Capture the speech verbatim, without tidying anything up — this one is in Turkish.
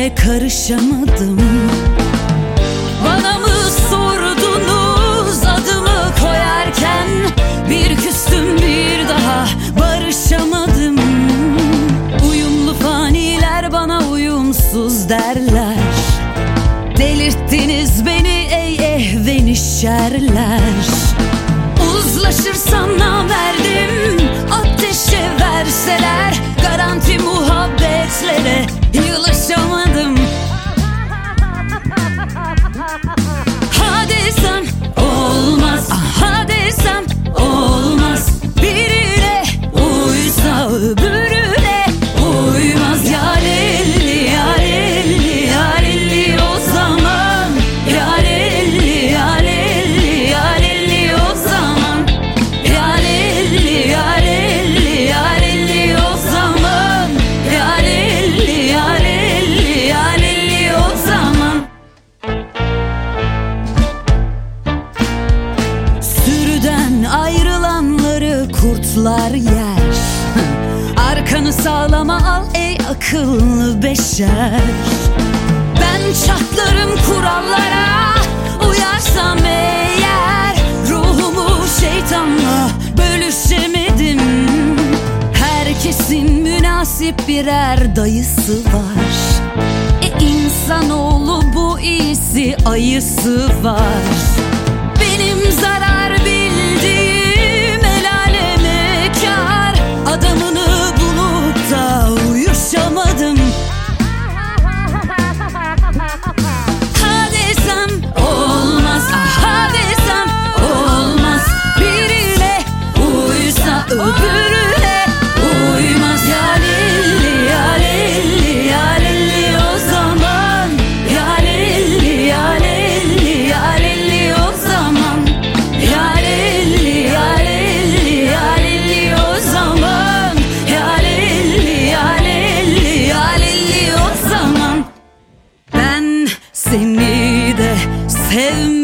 bile karışamadım. Bana mı sordunuz adımı koyarken? Bir küstüm bir daha barışamadım. Uyumlu faniler bana uyumsuz derler. Delirttiniz beni ey ehven şerler. Uzlaşırsam namerdim, ateşe verseler. Garanti muhabbetlere yılışamadım. Ha desem olmaz, ha desem olmaz. Birine uysa öbürüne uymaz. Yarelli yarelli yarelli o zaman. Yarelli yarelli yarelli o zaman. Yarelli yarelli yarelli o zaman. Yarelli yarelli yarelli o zaman. Sürüden ayrılanları kurtlar yer. Arkanı sağlama al ey akıllı beşer. Ben çatlarım kurallara uyarsam eğer. Ruhumu şeytanla bölüşemedim. Herkesin münasip birer dayısı var. E insanoğlu bu iyisi ayısı var. Benim zarar bildiğim el aleme kâr. Adamını bulup da uyuşamadım. Ha desem olmaz, ha desem olmaz. Birine uysa öbürüne uymaz. Yarelli yarelli yarelli o zaman. Yarelli yarelli yarelli o zaman. Yarelli yarelli yarelli o zaman. Yarelli yarelli yarelli o zaman. Ben seni de sevmedim.